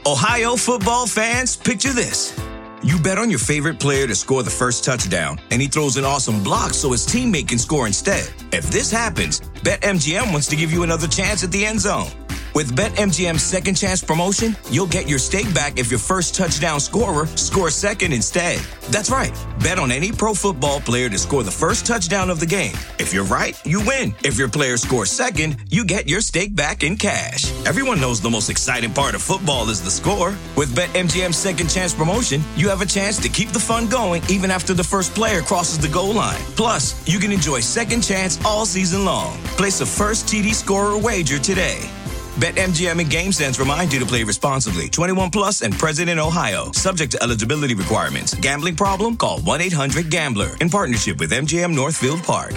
Ohio football fans, picture this. You bet on your favorite player to score the first touchdown, and he throws an awesome block so his teammate can score instead. If this happens, BetMGM wants to give you another chance at the end zone. With BetMGM's second chance promotion, you'll get your stake back if your first touchdown scorer scores second instead. That's right. Bet on any pro football player to score the first touchdown of the game. If you're right, you win. If your player scores second, you get your stake back in cash. Everyone knows the most exciting part of football is the score. With BetMGM's second chance promotion, you have a chance to keep the fun going even after the first player crosses the goal line. Plus, you can enjoy second chance all season long. Place a first TD scorer wager today. BetMGM and GameSense remind you to play responsibly. 21 plus and present in Ohio. Subject to eligibility requirements. Gambling problem? Call 1-800-GAMBLER. In partnership with MGM Northfield Park.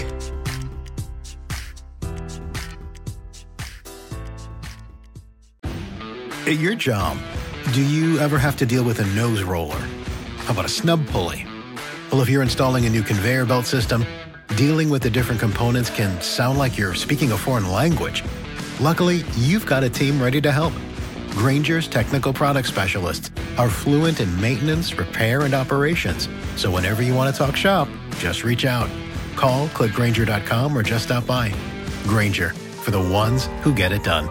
At your job, do you ever have to deal with a nose roller? How about a snub pulley? Well, if you're installing a new conveyor belt system, dealing with the different components can sound like you're speaking a foreign language. Luckily, you've got a team ready to help. Grainger's technical product specialists are fluent in maintenance, repair, and operations. So whenever you want to talk shop, just reach out. Call, click Grainger.com, or just stop by. Grainger, for the ones who get it done.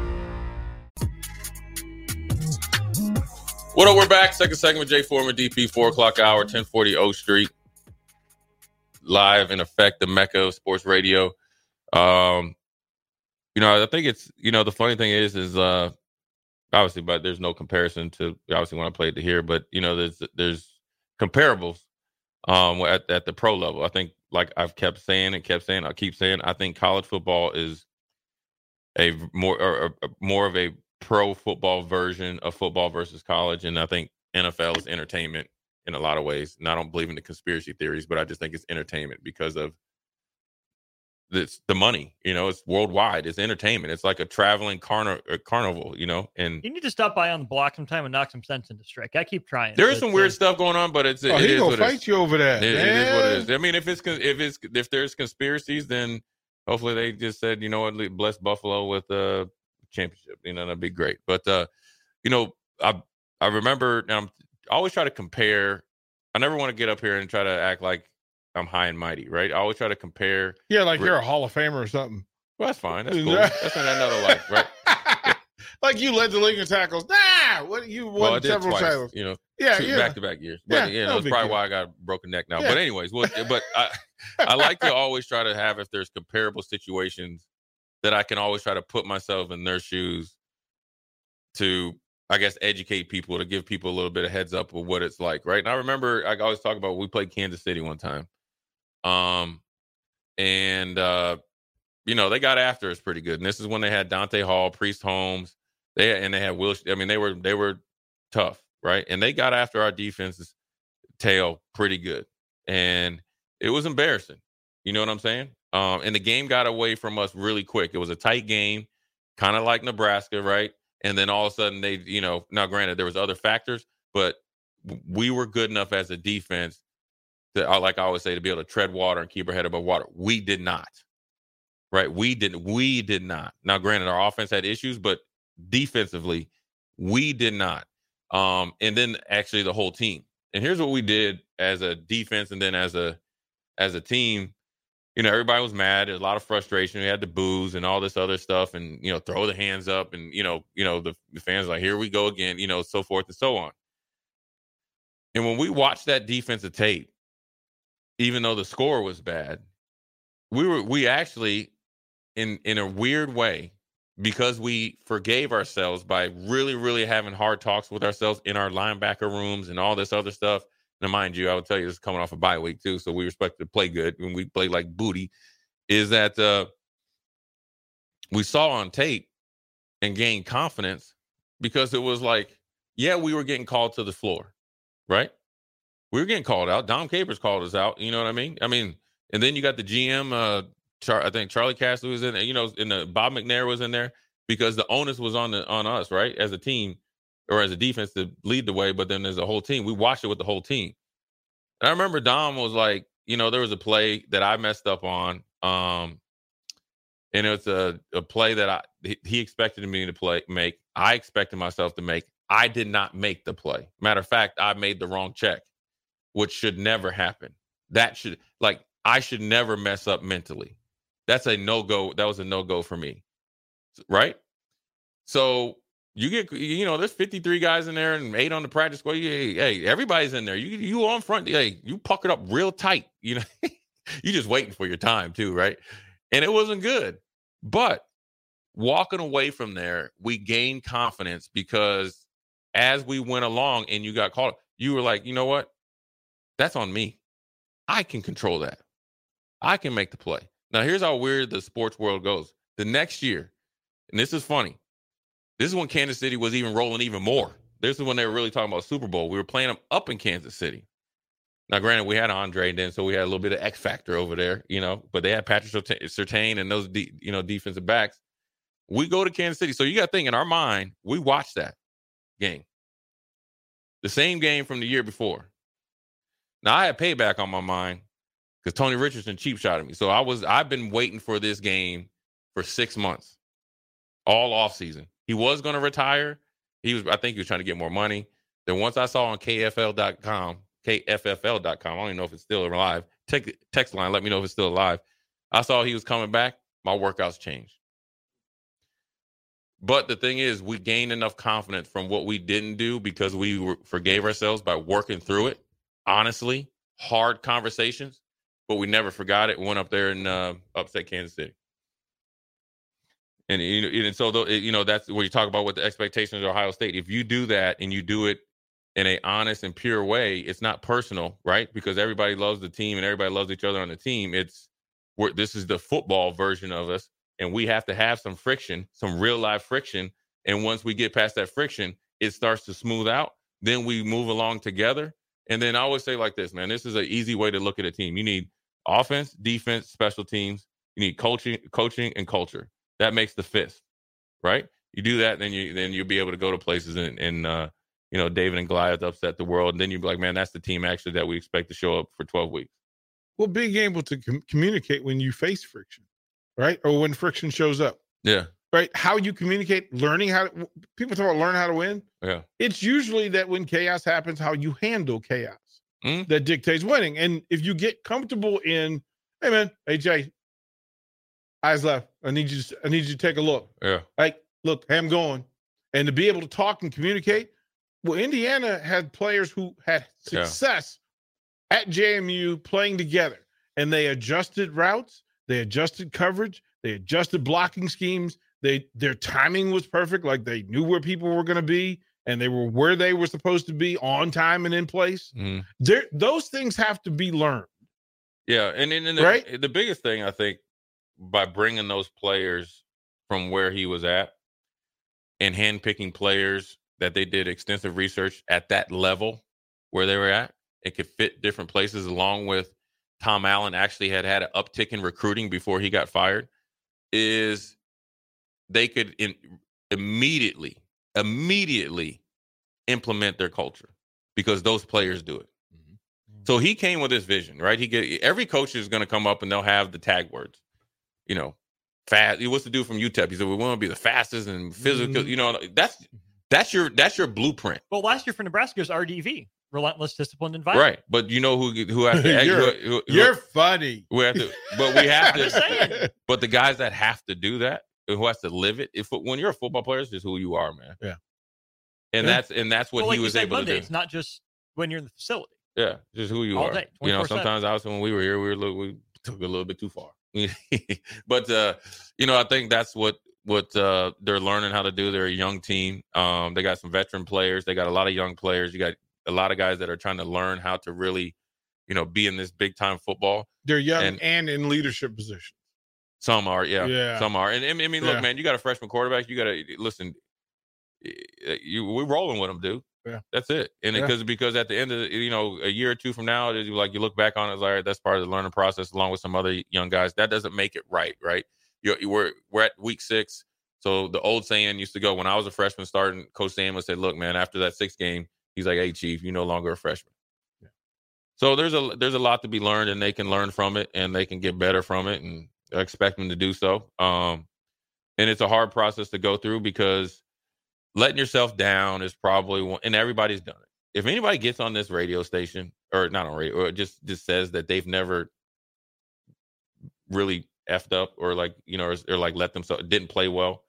What up, we're back. Second segment, Jay Foreman, DP, 4 o'clock hour, 1040 O Street. Live in effect, the Mecca of sports radio. I think it's, the funny thing is obviously, but there's no comparison to obviously when I played to here, but there's comparables at the pro level. I think, like I've kept saying, I think college football is a more of a pro football version of football versus college, and I think NFL is entertainment in a lot of ways. And I don't believe in the conspiracy theories, but I just think it's entertainment because of the money, it's worldwide. It's entertainment. It's like a traveling carnival, and you need to stop by on the block sometime and knock some sense into Strick. I keep trying. There is some weird stuff going on, but it he is gonna what fight you over that. It is what it is. I mean, if there's conspiracies, then hopefully they just said, bless Buffalo with a championship. That'd be great. But I remember, I always try to compare. I never want to get up here and try to act like I'm high and mighty, right? I always try to compare. Yeah, like you're a Hall of Famer or something. Well, that's fine. That's cool. That's not another life, right? Like you led the league in tackles. What you won several titles. Back-to-back years. But that's probably why I got a broken neck now. Yeah. But anyways, but I like to always try to have, if there's comparable situations, that I can always try to put myself in their shoes to, I guess, educate people, to give people a little bit of heads up of what it's like, right? And I remember I always talk about, we played Kansas City one time. They got after us pretty good. And this is when they had Dante Hall, Priest Holmes, they had Will. I mean, they were tough, right? And they got after our defense's tail pretty good. And it was embarrassing. You know what I'm saying? And the game got away from us really quick. It was a tight game, kind of like Nebraska, right? And then all of a sudden they, now granted there was other factors, but we were good enough as a defense to, like I always say, to be able to tread water and keep our head above water. We did not, right? We did not. Now granted, our offense had issues, but defensively, we did not. And then actually the whole team. And here's what we did as a defense, and then as a team. Everybody was mad. There's a lot of frustration. We had the boos and all this other stuff, and throw the hands up, and the fans are like, here we go again, so forth and so on. And when we watched that defensive tape, even though the score was bad, we actually, in a weird way, because we forgave ourselves by really, really having hard talks with ourselves in our linebacker rooms and all this other stuff. Now, mind you, I would tell you this is coming off a bye week too, so we expect to play good when we play like booty. Is that we saw on tape and gained confidence because it was like, yeah, we were getting called to the floor, right? We were getting called out. Dom Capers called us out. You know what I mean? And then you got the GM. I think Charlie Castle was in there. And the Bob McNair was in there because the onus was on us, right, as a team. Or as a defense to lead the way, but then there's a whole team. We watched it with the whole team. And I remember Dom was like, there was a play that I messed up on. And it's a play that he expected me to make. I expected myself to make. I did not make the play. Matter of fact, I made the wrong check, which should never happen. I should never mess up mentally. That's a no-go. That was a no-go for me. Right? So you get, there's 53 guys in there and 8 on the practice squad. Hey, everybody's in there. You on front. Hey, you puckered up real tight. You just waiting for your time too, right? And it wasn't good. But walking away from there, we gained confidence because as we went along and you got called, you were like, you know what? That's on me. I can control that. I can make the play. Now, here's how weird the sports world goes. The next year, and this is funny, this is when Kansas City was even rolling even more. This is when they were really talking about Super Bowl. We were playing them up in Kansas City. Now, granted, we had Andre then, so we had a little bit of X factor over there, but they had Patrick Surtain and those, defensive backs. We go to Kansas City. So you got to think, in our mind, we watched that game. The same game from the year before. Now, I had payback on my mind because Tony Richardson cheap shot at me. So I've been waiting for this game for 6 months, all offseason. He was going to retire. I think he was trying to get more money. Then once I saw on KFFL.com, I don't even know if it's still alive. Text line, let me know if it's still alive. I saw he was coming back. My workouts changed. But the thing is, we gained enough confidence from what we didn't do because we forgave ourselves by working through it. Honestly, hard conversations, but we never forgot it. Went up there and upset Kansas City. And so, that's where you talk about what the expectations of Ohio State. If you do that and you do it in an honest and pure way, it's not personal, right? Because everybody loves the team and everybody loves each other on the team. This is the football version of us, and we have to have some friction, some real life friction. And once we get past that friction, it starts to smooth out. Then we move along together. And then I always say like this, man, this is an easy way to look at a team. You need offense, defense, special teams. You need coaching, and culture. That makes the fist, right? You do that, then you'll be able to go to places and David and Goliath upset the world. And then you'll be like, man, that's the team actually that we expect to show up for 12 weeks. Well, being able to communicate when you face friction, right? Or when friction shows up. Yeah. Right? How you communicate, people talk about learn how to win. Yeah. It's usually that when chaos happens, how you handle chaos that dictates winning. And if you get comfortable in, hey man, hey Jay, eyes left. I need you to take a look. Yeah. Like, look, hey, I'm going. And to be able to talk and communicate. Well, Indiana had players who had success at JMU playing together, and they adjusted routes, they adjusted coverage, they adjusted blocking schemes. Their timing was perfect. Like they knew where people were going to be, and they were where they were supposed to be on time and in place. Those things have to be learned. Yeah, and the biggest thing I think by bringing those players from where he was at and handpicking players that they did extensive research at that level where they were at, it could fit different places, along with Tom Allen actually had an uptick in recruiting before he got fired, is they could immediately implement their culture because those players do it. So he came with this vision, right? Every coach is going to come up and they'll have the tag words, fast. What's the dude from UTEP? He said, we want to be the fastest and physical, that's your blueprint. Well, last year for Nebraska was RDV, relentless, disciplined, and violent. Right. But you know who has to You're funny. We have to, but the guys that have to do that, who has to live it, when you're a football player, it's just who you are, man. Yeah. And that's what he was able to do. It's not just when you're in the facility. Yeah, just who you all are. Day, sometimes also when we were here, we took it a little bit too far. But I think that's what they're learning how to do. They're a young team. They got some veteran players. They got a lot of young players. You got a lot of guys that are trying to learn how to really, be in this big time football. They're young and in leadership positions. Some are, yeah. Some are. And I mean, look, man, you got a freshman quarterback. You got to listen. We're rolling with them, dude. Yeah, that's it. And because at the end of a year or two from now, you look back on it, it's like, all right, that's part of the learning process, along with some other young guys. That doesn't make it right? We're at week 6. So the old saying used to go, when I was a freshman starting, Coach Sam would say, look, man, after that 6th game, he's like, hey, Chief, you're no longer a freshman. Yeah. So there's a lot to be learned, and they can learn from it, and they can get better from it, and I expect them to do so. And it's a hard process to go through because letting yourself down is probably one, and everybody's done it. If anybody gets on this radio station, or not on radio, or just says that they've never really effed up, or like, you know, or like let themselves, didn't play well,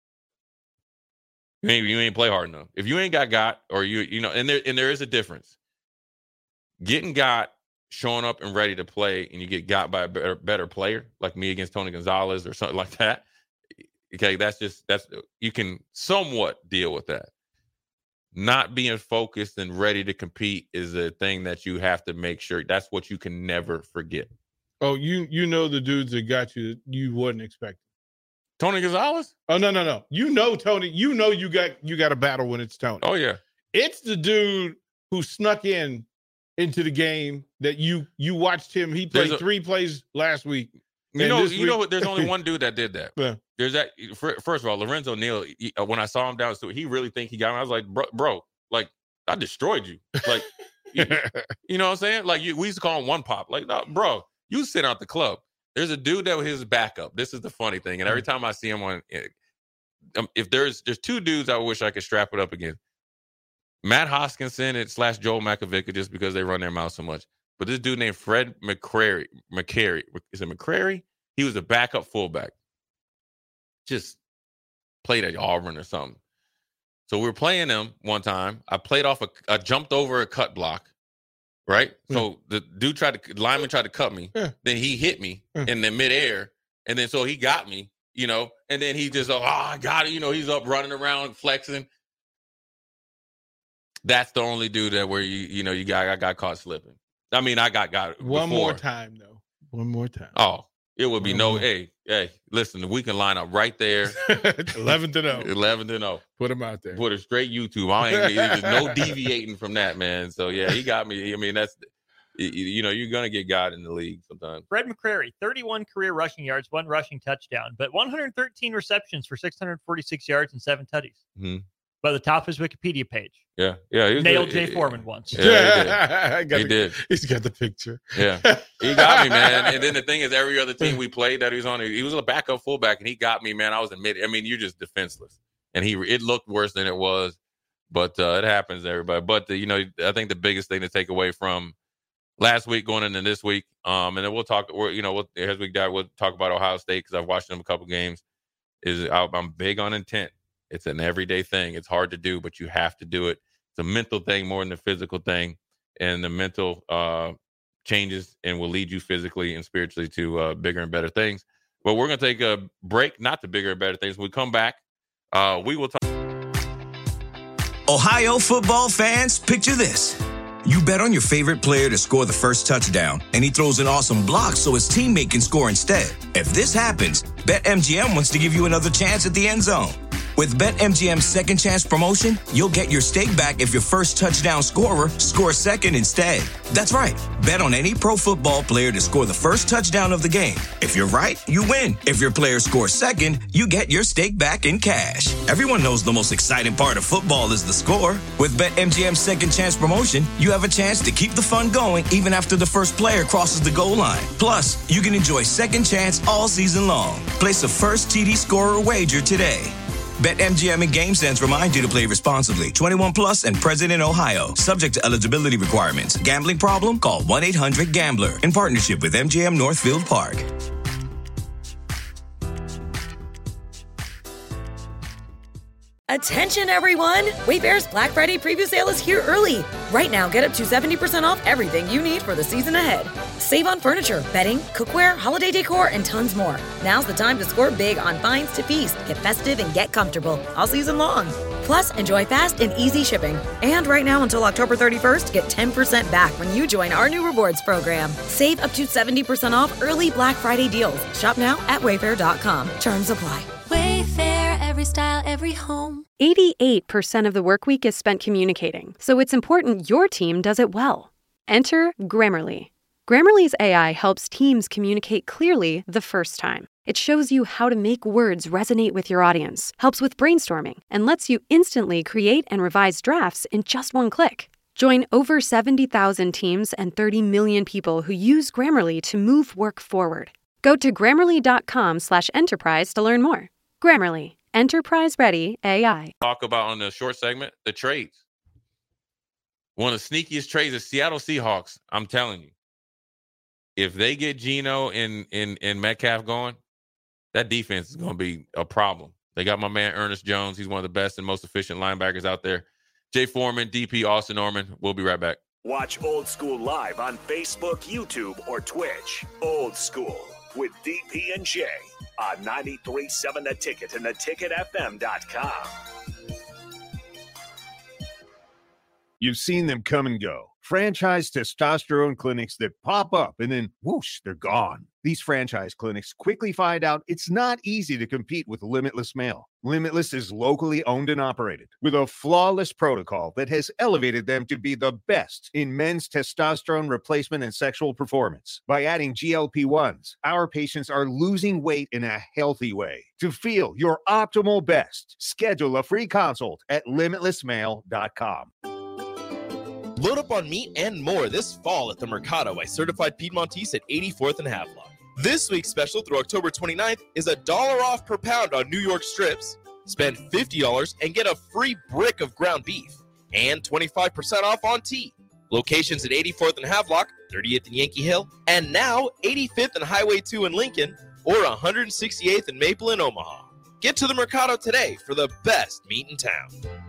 you ain't play hard enough. If you ain't got, or you know, and there is a difference. Getting got, showing up and ready to play, and you get got by a better player, like me against Tony Gonzalez or something like that. Okay, that's you can somewhat deal with that. Not being focused and ready to compete is a thing that you have to make sure. That's what you can never forget. Oh, you know the dudes that got you that you wouldn't expect. Tony Gonzalez? Oh, no. You know Tony. You know you got a battle when it's Tony. Oh yeah. It's the dude who snuck into the game that you watched him. He played 3 plays last week. You know, there's only one dude that did that. Yeah. There's that. First of all, Lorenzo Neal. When I saw him down the street, he really think he got me. I was like, bro, like I destroyed you. Like, you know what I'm saying? Like we used to call him One Pop. Like, no, bro, you sit out the club. There's a dude that was his backup. This is the funny thing. And every time I see him on, if there's 2 dudes I wish I could strap it up against. Matt Hoskinson / Joel Makovica, just because they run their mouth so much. But this dude named Fred McCrary, is it McCrary? He was a backup fullback. Just played at Auburn or something. So we were playing him one time. I played off I jumped over a cut block, right? Yeah. So the lineman tried to cut me. Yeah. Then he hit me in the midair. And then so he got me, you know, and then he just, I got it. You know, he's up running around, flexing. That's the only dude that where I got caught slipping. I mean, I got one more time though. One more time. Oh, it would be hey, listen, we can line up right there. 11-0. 11-0. Put him out there. Put it straight YouTube. There's no deviating from that, man. So yeah, he got me. I mean, that's you're gonna get God in the league sometimes. Fred McCrary, 31 career rushing yards, 1 rushing touchdown, but 113 receptions for 646 yards and 7 tutties. Mm-hmm. By the top of his Wikipedia page. Yeah. Nailed Jay Foreman once. Yeah, he did. He's got the picture. Yeah. He got me, man. And then the thing is, every other team we played that he was on, he was a backup fullback, and he got me, man. I was you're just defenseless. And it looked worse than it was, but it happens to everybody. But, I think the biggest thing to take away from last week going into this week, and then we'll talk, as we got, we'll talk about Ohio State because I've watched them a couple games, is I'm big on intent. It's an everyday thing. It's hard to do, but you have to do it. It's a mental thing more than a physical thing. And the mental changes and will lead you physically and spiritually to bigger and better things. But we're going to take a break, not to bigger and better things. When we come back, we will talk. Ohio football fans, picture this. You bet on your favorite player to score the first touchdown, and he throws an awesome block so his teammate can score instead. If this happens, BetMGM wants to give you another chance at the end zone. With BetMGM's second chance promotion, you'll get your stake back if your first touchdown scorer scores second instead. That's right. Bet on any pro football player to score the first touchdown of the game. If you're right, you win. If your player scores second, you get your stake back in cash. Everyone knows the most exciting part of football is the score. With BetMGM's second chance promotion, you have a chance to keep the fun going even after the first player crosses the goal line. Plus, you can enjoy second chance all season long. Place a first TD scorer wager today. BetMGM and GameSense remind you to play responsibly. 21 plus and present in Ohio. Subject to eligibility requirements. Gambling problem? Call 1-800-GAMBLER. In partnership with MGM Northfield Park. Attention, everyone! Wayfair's Black Friday preview sale is here early. Right now, get up to 70% off everything you need for the season ahead. Save on furniture, bedding, cookware, holiday decor, and tons more. Now's the time to score big on finds to feast, get festive, and get comfortable all season long. Plus, enjoy fast and easy shipping. And right now until October 31st, get 10% back when you join our new rewards program. Save up to 70% off early Black Friday deals. Shop now at Wayfair.com. Terms apply. Wayfair, every style, every home. 88% of the work week is spent communicating, so it's important your team does it well. Enter Grammarly. Grammarly's AI helps teams communicate clearly the first time. It shows you how to make words resonate with your audience, helps with brainstorming, and lets you instantly create and revise drafts in just one click. Join over 70,000 teams and 30 million people who use Grammarly to move work forward. Go to Grammarly.com/enterprise to learn more. Grammarly, Enterprise-ready AI. Talk about on the short segment, the trades. One of the sneakiest trades is Seattle Seahawks. I'm telling you. If they get Geno and Metcalf going, that defense is going to be a problem. They got my man Ernest Jones. He's one of the best and most efficient linebackers out there. Jay Foreman, DP, Austin Norman. We'll be right back. Watch Old School live on Facebook, YouTube, or Twitch. Old School with DP and J on 93.7 The Ticket and theticketfm.com. You've seen them come and go. Franchise testosterone clinics that pop up and then whoosh, they're gone. These franchise clinics quickly find out it's not easy to compete with Limitless Male. Limitless is locally owned and operated with a flawless protocol that has elevated them to be the best in men's testosterone replacement and sexual performance. By adding GLP-1s, our patients are losing weight in a healthy way. To feel your optimal best, schedule a free consult at limitlessmale.com. Load up on meat and more this fall at the Mercado by Certified Piedmontese at 84th and Havelock. This week's special through October 29th is $1 off per pound on New York strips. Spend $50 and get a free brick of ground beef and 25% off on tea. Locations at 84th and Havelock, 30th and Yankee Hill, and now 85th and Highway 2 in Lincoln, or 168th and Maple in Omaha. Get to the Mercado today for the best meat in town.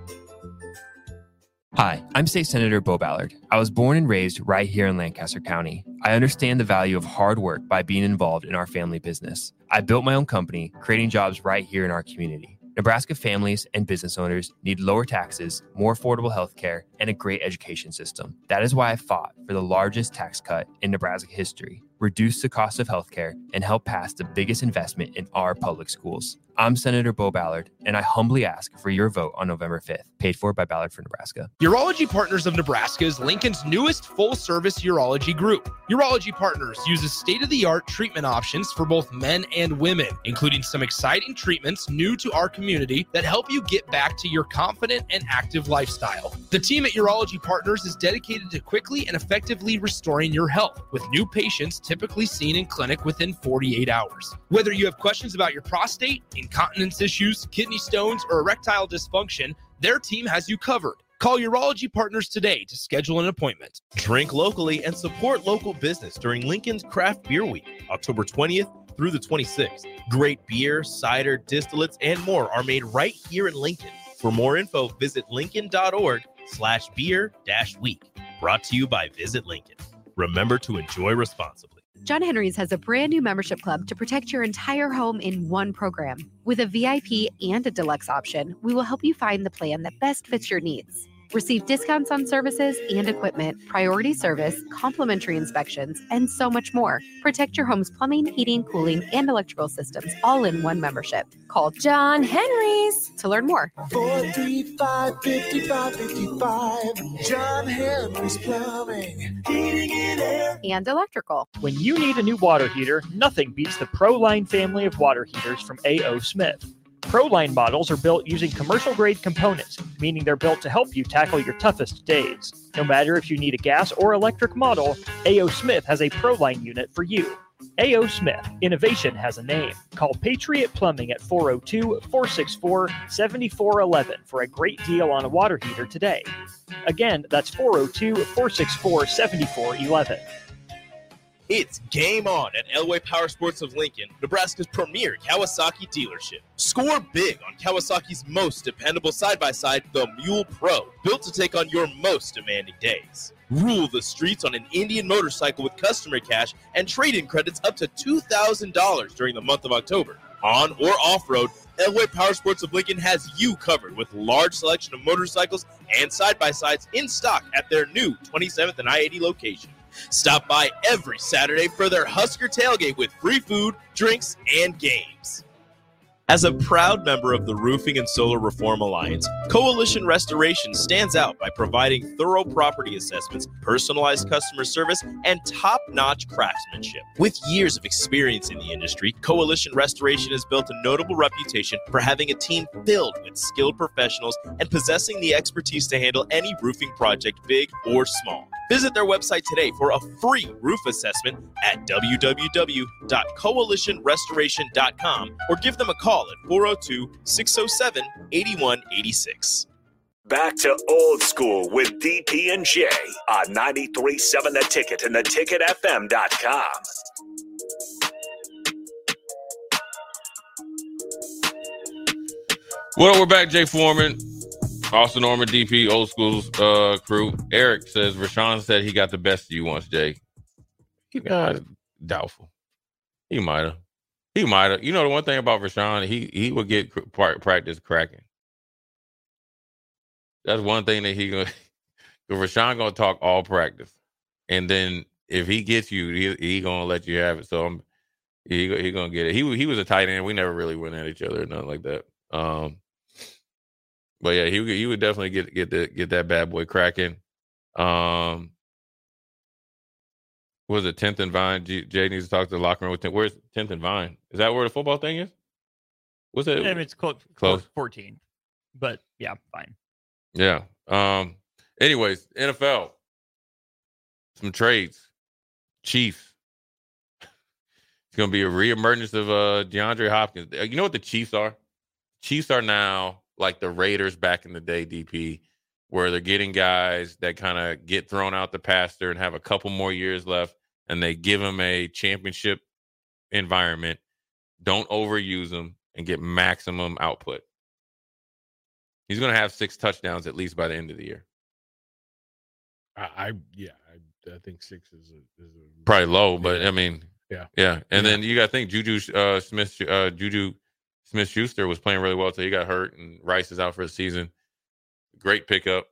Hi, I'm State Senator Beau Ballard. I was born and raised right here in Lancaster County. I understand the value of hard work by being involved in our family business. I built my own company, creating jobs right here in our community. Nebraska families and business owners need lower taxes, more affordable health care, and a great education system. That is why I fought for the largest tax cut in Nebraska history, reduce the cost of healthcare, and help pass the biggest investment in our public schools. I'm Senator Beau Ballard, and I humbly ask for your vote on November 5th. Paid for by Ballard for Nebraska. Urology Partners of Nebraska is Lincoln's newest full-service urology group. Urology Partners uses state-of-the-art treatment options for both men and women, including some exciting treatments new to our community that help you get back to your confident and active lifestyle. The team at Urology Partners is dedicated to quickly and effectively restoring your health, with new patients typically seen in clinic within 48 hours. Whether you have questions about your prostate, incontinence issues, kidney stones, or erectile dysfunction, their team has you covered. Call Urology Partners today to schedule an appointment. Drink locally and support local business during Lincoln's Craft Beer Week, October 20th through the 26th. Great beer, cider, distillates, and more are made right here in Lincoln. For more info, visit lincoln.org/beer-week. Brought to you by Visit Lincoln. Remember to enjoy responsibly. John Henry's has a brand new membership club to protect your entire home in one program. With a VIP and a deluxe option, we will help you find the plan that best fits your needs. Receive discounts on services and equipment, priority service, complimentary inspections, and so much more. Protect your home's plumbing, heating, cooling, and electrical systems all in one membership. Call John Henry's to learn more. 435-5555. John Henry's Plumbing, Heating and Air, and Electrical. When you need a new water heater, nothing beats the ProLine family of water heaters from A.O. Smith. ProLine models are built using commercial-grade components, meaning they're built to help you tackle your toughest days. No matter if you need a gas or electric model, A.O. Smith has a ProLine unit for you. A.O. Smith, innovation has a name. Call Patriot Plumbing at 402-464-7411 for a great deal on a water heater today. Again, that's 402-464-7411. It's game on at Elway Power Sports of Lincoln, Nebraska's premier Kawasaki dealership. Score big on Kawasaki's most dependable side-by-side, the Mule Pro, built to take on your most demanding days. Rule the streets on an Indian motorcycle with customer cash and trade-in credits up to $2,000 during the month of October. On or off-road, Elway Power Sports of Lincoln has you covered with large selection of motorcycles and side-by-sides in stock at their new 27th and I-80 location. Stop by every Saturday for their Husker tailgate with free food, drinks, and games. As a proud member of the Roofing and Solar Reform Alliance, Coalition Restoration stands out by providing thorough property assessments, personalized customer service, and top-notch craftsmanship. With years of experience in the industry, Coalition Restoration has built a notable reputation for having a team filled with skilled professionals and possessing the expertise to handle any roofing project, big or small. Visit their website today for a free roof assessment at www.coalitionrestoration.com or give them a call call at 402-607-8186. Back to Old School with DP and J on 93.7 The Ticket and theticketfm.com. Well, we're back. Jay Foreman, Austin Norman, DP, Old School's crew. Eric says Rashawn said he got the best of you once, Jay. Doubtful. He might have. You know, the one thing about Rashawn, he would get practice cracking. That's one thing that Rashawn gonna talk all practice, and then if he gets you, he gonna let you have it. So he gonna get it. He was a tight end. We never really went at each other or nothing like that. But yeah, he would definitely get that bad boy cracking. Was it 10th and Vine? Jay needs to talk to the locker room with 10th. Where's 10th and Vine? Is that where the football thing is? What's it? I mean, it's close. 14th, but yeah, fine. Yeah. Anyways, NFL. Some trades. Chiefs. It's going to be a reemergence of DeAndre Hopkins. You know what the Chiefs are? Chiefs are now like the Raiders back in the day, DP, where they're getting guys that kind of get thrown out the pasture and have a couple more years left, and they give them a championship environment, don't overuse them, and get maximum output. He's going to have 6 touchdowns at least by the end of the year. I think 6 is probably low, but I mean, yeah. And then you got to think Juju Smith-Schuster was playing really well until he got hurt, and Rice is out for the season. Great pickup.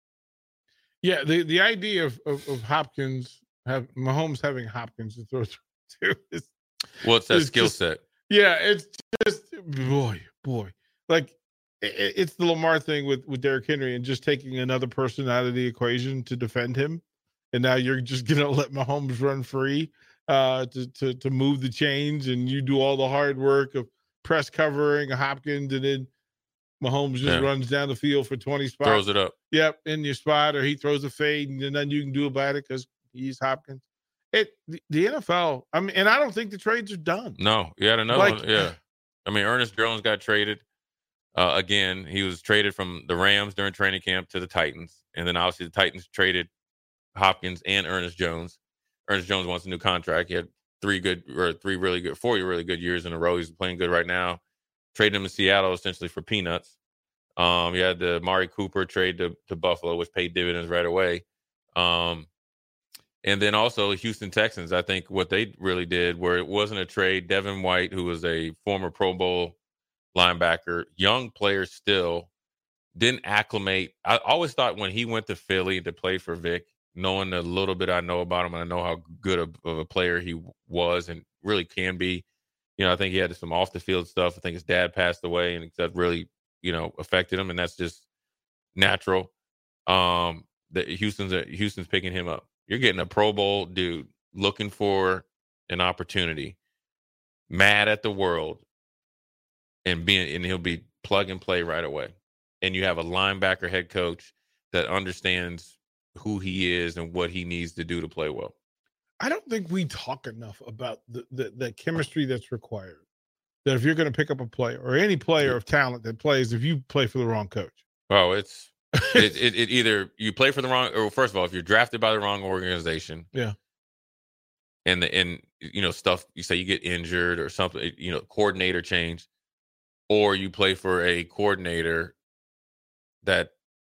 Yeah, the idea of Hopkins, Mahomes having Hopkins to throw to is what's that skill set? Yeah, it's just boy. Like it's the Lamar thing with Derrick Henry and just taking another person out of the equation to defend him, and now you're just gonna let Mahomes run free to move the chains, and you do all the hard work of press covering Hopkins, and then Mahomes just runs down the field for 20 spots. Throws it up. Yep, in your spot, or he throws a fade, and then nothing you can do about it because he's Hopkins. The NFL, I mean, and I don't think the trades are done. No, you had another one. Yeah. I mean, Ernest Jones got traded. Again, he was traded from the Rams during training camp to the Titans. And then obviously the Titans traded Hopkins and Ernest Jones. Ernest Jones wants a new contract. He had 4 really good years in a row. He's playing good right now. Traded him to Seattle essentially for peanuts. You had the Amari Cooper trade to Buffalo, which paid dividends right away. And then also Houston Texans, I think what they really did, where it wasn't a trade, Devin White, who was a former Pro Bowl linebacker, young player still, didn't acclimate. I always thought when he went to Philly to play for Vic, knowing the little bit I know about him, and I know how good of a player he was and really can be. You know, I think he had some off the field stuff. I think his dad passed away, and that really, affected him, and that's just natural. That Houston's picking him up. You're getting a Pro Bowl dude looking for an opportunity, mad at the world, and he'll be plug and play right away. And you have a linebacker head coach that understands who he is and what he needs to do to play well. I don't think we talk enough about the chemistry that's required. That if you're going to pick up a player or any player of talent that plays, if you play for the wrong coach. Oh, it either you play for the wrong, or first of all, if you're drafted by the wrong organization, and stuff, you say you get injured or something, coordinator change, or you play for a coordinator that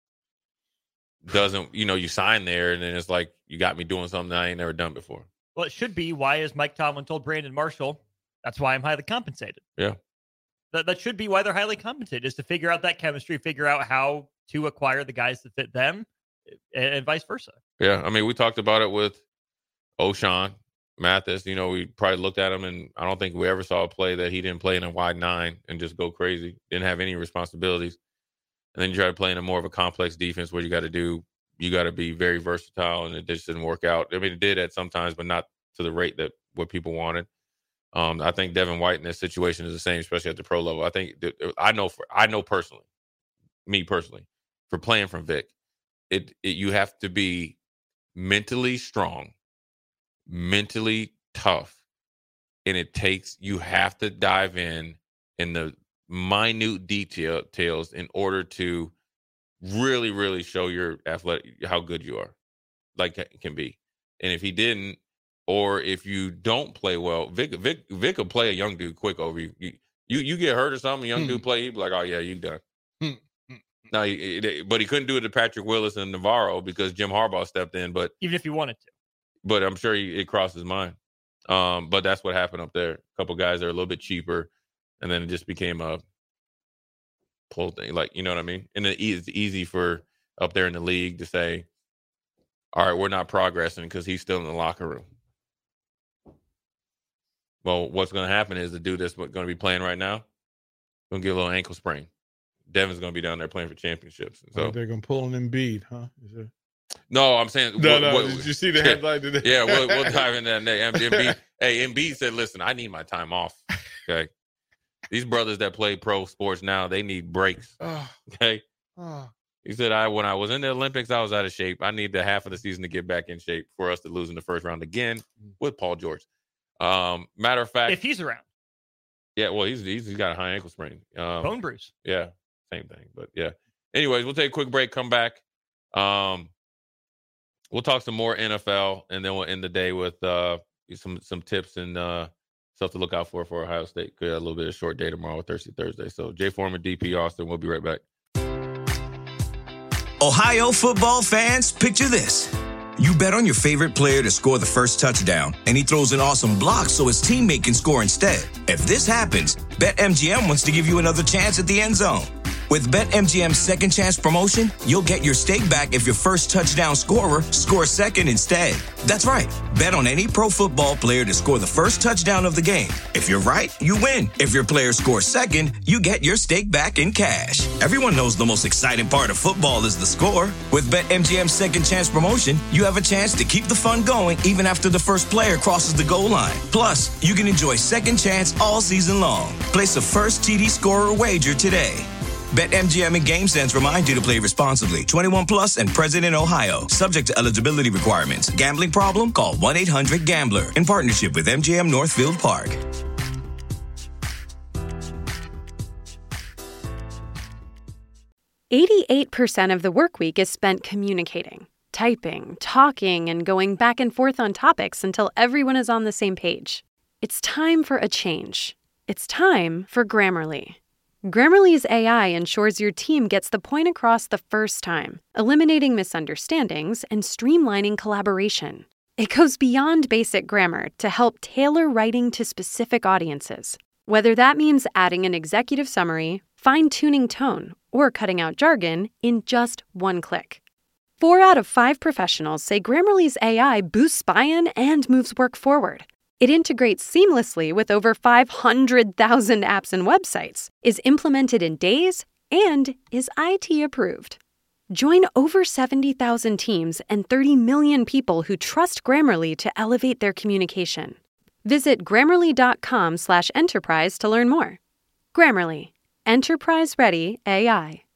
doesn't, you sign there, and then it's like, you got me doing something I ain't never done before. Well, it should be, why, as Mike Tomlin told Brandon Marshall, that's why I'm highly compensated. Yeah. That should be why they're highly compensated, is to figure out that chemistry, figure out how to acquire the guys that fit them, and vice versa. Yeah. I mean, we talked about it with O'Shawn Mathis. We probably looked at him, and I don't think we ever saw a play that he didn't play in a wide 9 and just go crazy. Didn't have any responsibilities. And then you try to play in a more of a complex defense where you got to be very versatile, and it just didn't work out. I mean, it did at sometimes, but not to the rate that what people wanted. I think Devin White in this situation is the same, especially at the pro level. I think I know personally, me personally, for playing from Vic, you have to be mentally strong, mentally tough, and you have to dive in the minute details in order to really, really show your athletic how good you are, like it can be. And if he didn't, or if you don't play well, Vic will play a young dude quick over you. You get hurt or something, young dude play, he'd be like, oh yeah, you done. No, but he couldn't do it to Patrick Willis and Navarro because Jim Harbaugh stepped in. But even if he wanted to, but I'm sure it crossed his mind. But that's what happened up there. A couple guys that are a little bit cheaper, and then it just became a pull thing. Like, you know what I mean? And it's easy for up there in the league to say, all right, we're not progressing because he's still in the locker room. Well, what's going to happen is the dude that's going to be playing right now going to get a little ankle sprain. Devin's going to be down there playing for championships. So they're going to pull an Embiid, huh? No, I'm saying. No. Did you see the headline today? Yeah, we'll dive into that. Embiid said, listen, I need my time off. Okay. These brothers that play pro sports now, they need breaks. Okay. He said, when I was in the Olympics, I was out of shape. I need the half of the season to get back in shape for us to lose in the first round again with Paul George. Matter of fact, if he's around. Yeah, well, he's got a high ankle sprain. Bone bruise. Yeah, same thing. But yeah. Anyways, we'll take a quick break, come back. We'll talk some more NFL, and then we'll end the day with some tips and stuff to look out for Ohio State. Could have a little bit of short day tomorrow, Thursday. So Jay Foreman, DP Austin, we'll be right back. Ohio football fans, picture this. You bet on your favorite player to score the first touchdown, and he throws an awesome block so his teammate can score instead. If this happens, BetMGM wants to give you another chance at the end zone. With BetMGM's second chance promotion, you'll get your stake back if your first touchdown scorer scores second instead. That's right. Bet on any pro football player to score the first touchdown of the game. If you're right, you win. If your player scores second, you get your stake back in cash. Everyone knows the most exciting part of football is the score. With BetMGM's second chance promotion, you have a chance to keep the fun going even after the first player crosses the goal line. Plus, you can enjoy second chance all season long. Place a first TD scorer wager today. BetMGM and GameSense remind you to play responsibly. 21 plus and present in Ohio. Subject to eligibility requirements. Gambling problem? Call 1-800-GAMBLER. In partnership with MGM Northfield Park. %88 of the work week is spent communicating, typing, talking, and going back and forth on topics until everyone is on the same page. It's time for a change. It's time for Grammarly. Grammarly's AI ensures your team gets the point across the first time, eliminating misunderstandings and streamlining collaboration. It goes beyond basic grammar to help tailor writing to specific audiences, whether that means adding an executive summary, fine-tuning tone, or cutting out jargon in just one click. 4 out of 5 professionals say Grammarly's AI boosts buy-in and moves work forward. It integrates seamlessly with over 500,000 apps and websites, is implemented in days, and is IT approved. Join over 70,000 teams and 30 million people who trust Grammarly to elevate their communication. Visit Grammarly.com/enterprise to learn more. Grammarly. Enterprise-ready AI.